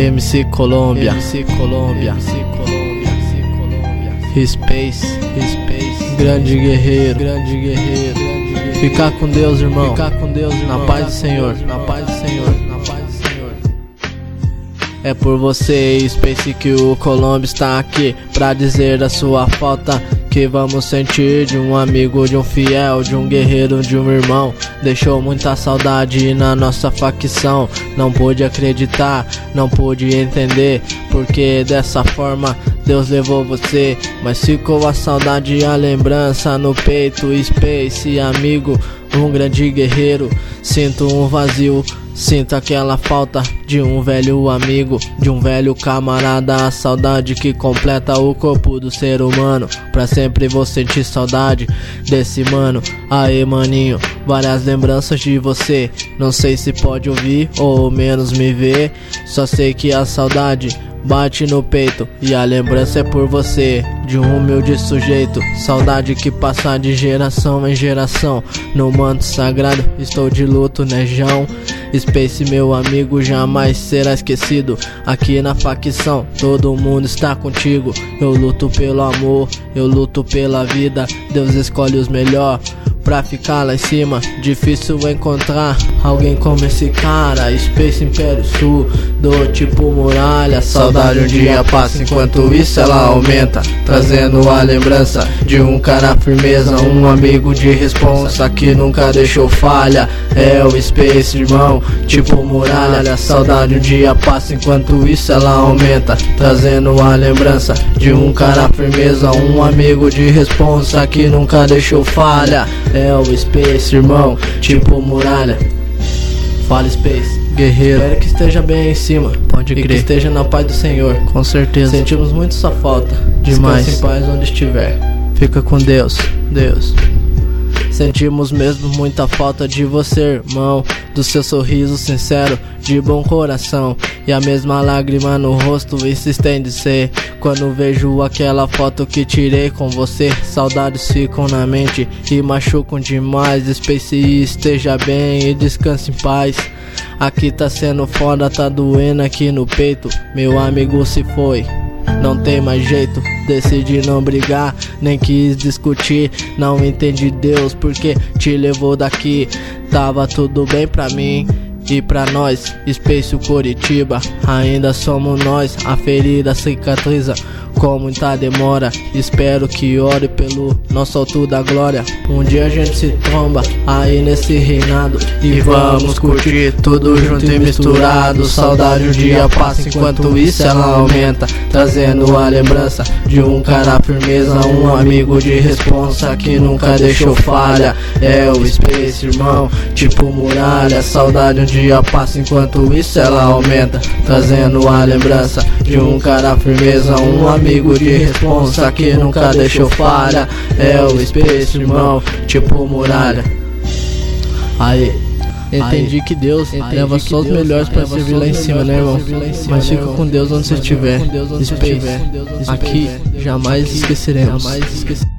MC Colômbia, Space, grande guerreiro, Ficar com Deus, irmão, na paz do Senhor, É por você, Space, que o Colômbia está aqui pra dizer a sua falta que vamos sentir de um amigo, de um fiel, de um guerreiro, de um irmão. Deixou muita saudade na nossa facção. Não pude acreditar, não pude entender porque dessa forma Deus levou você. Mas ficou a saudade e a lembrança no peito. Space, amigo, um grande guerreiro. Sinto um vazio, sinto aquela falta de um velho amigo, de um velho camarada. A saudade que completa o corpo do ser humano. Pra sempre vou sentir saudade desse mano. Aê, maninho, várias lembranças de você. Não sei se pode ouvir ou menos me ver. Só sei que a saudade bate no peito e a lembrança é por você, de um humilde sujeito. Saudade que passa de geração em geração. No manto sagrado estou de luto, né, João? Space, meu amigo, jamais será esquecido. Aqui na facção todo mundo está contigo. Eu luto pelo amor, eu luto pela vida. Deus escolhe os melhor pra ficar lá em cima. Difícil encontrar alguém como esse cara. Space, Império Sul, do tipo muralha. Saudade um dia passa, enquanto isso ela aumenta, trazendo a lembrança de um cara firmeza, um amigo de responsa que nunca deixou falha. É o Space, irmão, tipo muralha. Saudade um dia passa, enquanto isso ela aumenta, trazendo a lembrança de um cara firmeza, um amigo de responsa que nunca deixou falha. É o Space, irmão, tipo muralha. Fala, Space, guerreiro, espero que esteja bem aí em cima. Pode crer. E que esteja na paz do Senhor. Com certeza. Sentimos muito sua falta. Demais. Descanse em paz onde estiver. Fica com Deus. Sentimos mesmo muita falta de você, irmão, do seu sorriso sincero, de bom coração, e a mesma lágrima no rosto insistente de ser. Quando vejo aquela foto que tirei com você, saudades ficam na mente e machucam demais. Space, esteja bem e descanse em paz. Aqui tá sendo foda, tá doendo aqui no peito. Meu amigo se foi, não tem mais jeito. Decidi não brigar, nem quis discutir. Não entendi Deus porque te levou daqui. Tava tudo bem pra mim e pra nós. Space, o Curitiba, ainda somos nós. A ferida cicatriza com muita demora. Espero que ore pelo nosso alto da glória. Um dia a gente se tromba aí nesse reinado e vamos curtir tudo junto e misturado. Saudade um dia passa, enquanto isso ela aumenta, trazendo a lembrança de um cara firmeza, um amigo de responsa que nunca deixou falha. É o Space, irmão, tipo muralha. Saudade um dia passa, enquanto isso ela aumenta, trazendo a lembrança de um cara firmeza, um amigo de responsa que nunca deixou falha. É o Space, irmão, tipo muralha. Aí, entendi que Deus leva só os melhores pra servir lá em cima, né, irmão? Mas fica com Deus onde você estiver. Space, aqui jamais esqueceremos.